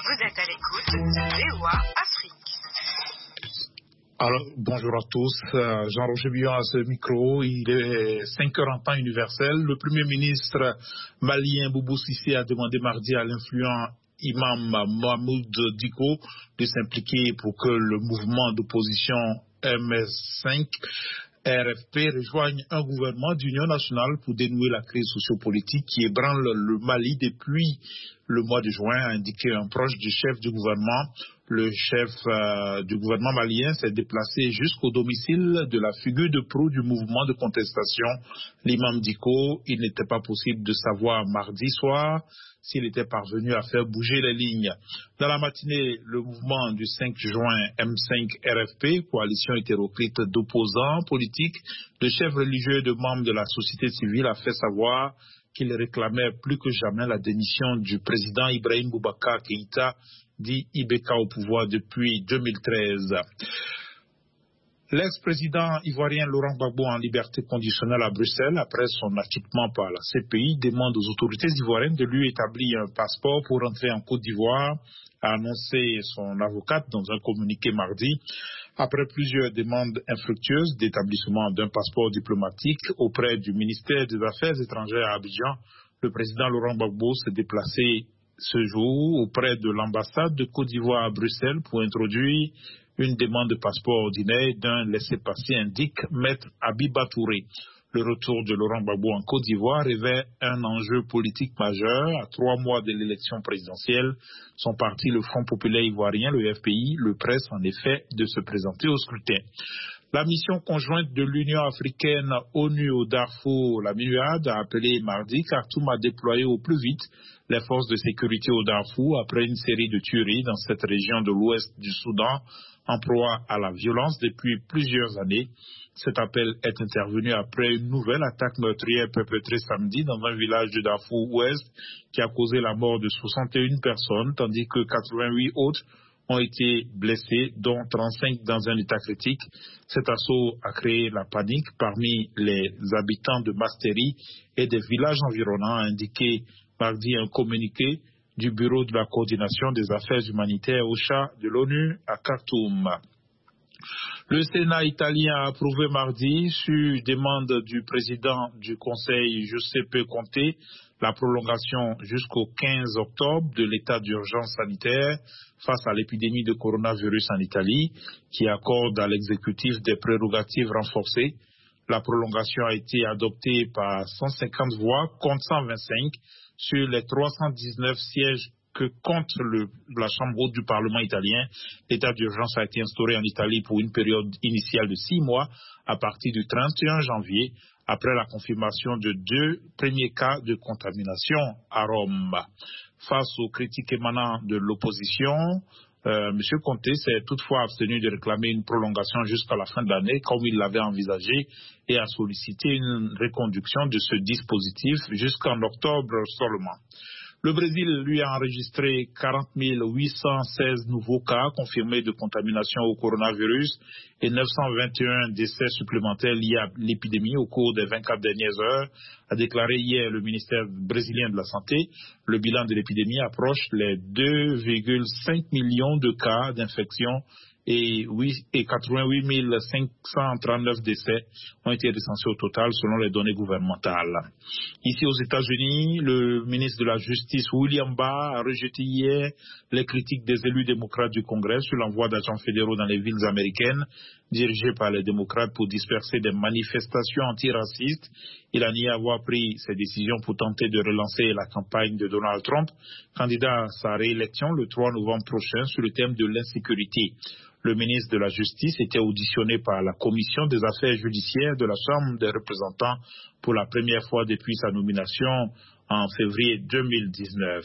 Vous êtes à l'écoute de VOA Afrique. Alors, bonjour à tous. Jean-Roger Billon à ce micro. Il est 5h en temps universel. Le Premier ministre malien Boubou Cissé a demandé mardi à l'influent imam Mahmoud Dicko de s'impliquer pour que le mouvement d'opposition MS5 RFP rejoigne un gouvernement d'union nationale pour dénouer la crise sociopolitique qui ébranle le Mali depuis le mois de juin, a indiqué un proche du chef du gouvernement. Le chef du gouvernement malien s'est déplacé jusqu'au domicile de la figure de proue du mouvement de contestation, l'imam Dicko. Il n'était pas possible de savoir mardi soir s'il était parvenu à faire bouger les lignes. Dans la matinée, le mouvement du 5 juin M5 RFP, coalition hétéroclite d'opposants politiques, de chefs religieux et de membres de la société civile, a fait savoir qu'il réclamait plus que jamais la démission du président Ibrahim Boubacar Keïta, dit Ibeka, au pouvoir depuis 2013. L'ex-président ivoirien Laurent Gbagbo en liberté conditionnelle à Bruxelles, après son acquittement par la CPI, demande aux autorités ivoiriennes de lui établir un passeport pour entrer en Côte d'Ivoire, a annoncé son avocate dans un communiqué mardi. Après plusieurs demandes infructueuses d'établissement d'un passeport diplomatique auprès du ministère des Affaires étrangères à Abidjan, le président Laurent Gbagbo s'est déplacé ce jour auprès de l'ambassade de Côte d'Ivoire à Bruxelles pour introduire une demande de passeport ordinaire d'un laissez-passer, indique Maître Abiba Touré. Le retour de Laurent Gbagbo en Côte d'Ivoire révèle un enjeu politique majeur. À 3 mois de l'élection présidentielle, son parti, le Front populaire ivoirien, le FPI, le presse en effet de se présenter au scrutin. La mission conjointe de l'Union africaine ONU au Darfour, la MINUAD, a appelé mardi Khartoum à déployer au plus vite les forces de sécurité au Darfour après une série de tueries dans cette région de l'ouest du Soudan, en proie à la violence depuis plusieurs années. Cet appel est intervenu après une nouvelle attaque meurtrière perpétrée samedi dans un village du Darfour ouest qui a causé la mort de 61 personnes, tandis que 88 autres ont été blessés, dont 35 dans un état critique. Cet assaut a créé la panique parmi les habitants de Masteri et des villages environnants, a indiqué mardi un communiqué du Bureau de la coordination des affaires humanitaires OCHA de l'ONU à Khartoum. Le Sénat italien a approuvé mardi, sur demande du président du Conseil Giuseppe Conte, la prolongation jusqu'au 15 octobre de l'état d'urgence sanitaire face à l'épidémie de coronavirus en Italie, qui accorde à l'exécutif des prérogatives renforcées. La prolongation a été adoptée par 150 voix contre 125 sur les 319 sièges que compte la Chambre haute du Parlement italien. L'état d'urgence a été instauré en Italie pour une période initiale de 6 mois à partir du 31 janvier, après la confirmation de 2 premiers cas de contamination à Rome. Face aux critiques émanant de l'opposition, M. Conte s'est toutefois abstenu de réclamer une prolongation jusqu'à la fin de l'année, comme il l'avait envisagé, et a sollicité une reconduction de ce dispositif jusqu'en octobre seulement. Le Brésil, lui, a enregistré 40 816 nouveaux cas confirmés de contamination au coronavirus et 921 décès supplémentaires liés à l'épidémie au cours des 24 dernières heures, a déclaré hier le ministère brésilien de la Santé. Le bilan de l'épidémie approche les 2,5 millions de cas d'infection et 88 539 décès ont été recensés au total selon les données gouvernementales. Ici aux États-Unis, le ministre de la Justice William Barr a rejeté hier les critiques des élus démocrates du Congrès sur l'envoi d'agents fédéraux dans les villes américaines dirigées par les démocrates pour disperser des manifestations antiracistes. Il a nié avoir pris ces décisions pour tenter de relancer la campagne de Donald Trump, candidat à sa réélection le 3 novembre prochain sur le thème de l'insécurité. Le ministre de la Justice était auditionné par la Commission des affaires judiciaires de la Chambre des représentants pour la première fois depuis sa nomination en février 2019.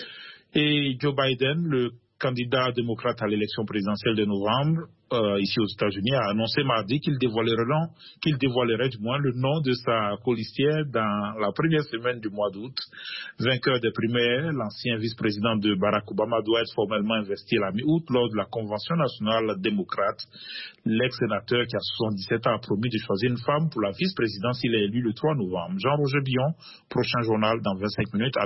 Et Joe Biden, le candidat démocrate à l'élection présidentielle de novembre, ici aux États-Unis, a annoncé mardi qu'il dévoilerait du moins le nom de sa colistière dans la première semaine du mois d'août. Vainqueur des primaires, l'ancien vice-président de Barack Obama doit être formellement investi la mi-août lors de la Convention nationale démocrate. L'ex-sénateur qui a 77 ans a promis de choisir une femme pour la vice-présidence. Il est élu le 3 novembre. Jean-Roger Billon, prochain journal dans 25 minutes.